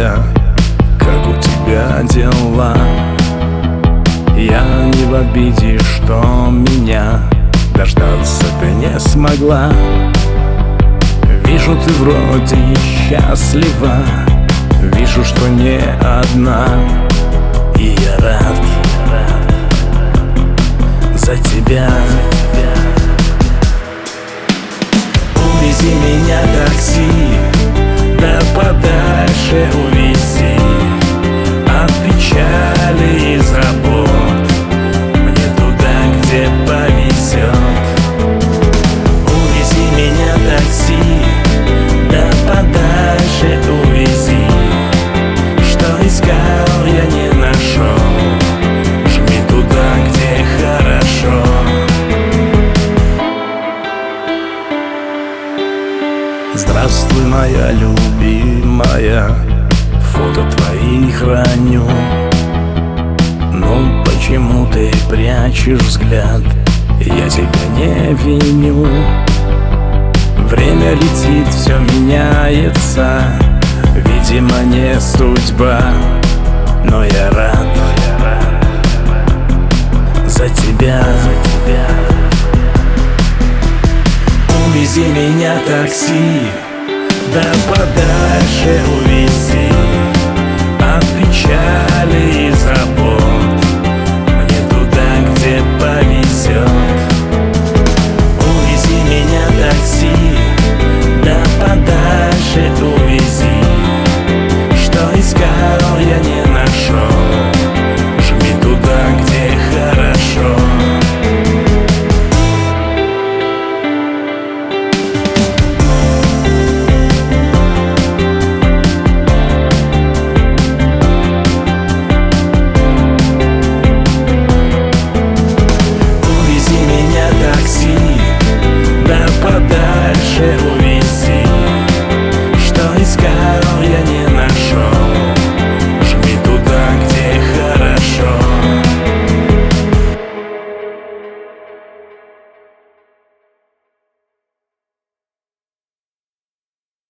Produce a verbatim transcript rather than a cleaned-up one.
моя, как у тебя дела? Я не в обиде, что меня дождаться ты не смогла. Вижу, ты вроде счастлива, вижу, что не одна, и я рад за тебя. Увези меня, такси, да подальше увези от печали и забот, мне туда, где повезет. Увези меня, такси, да подальше увези, что искал, я не нашел, жми туда, где хорошо. Здравствуй, моя любимая, фото твои храню. Но почему ты прячешь взгляд? Я тебя не виню. Время летит, все меняется, видимо, не судьба, но я рад за тебя. Увези меня, такси, да подальше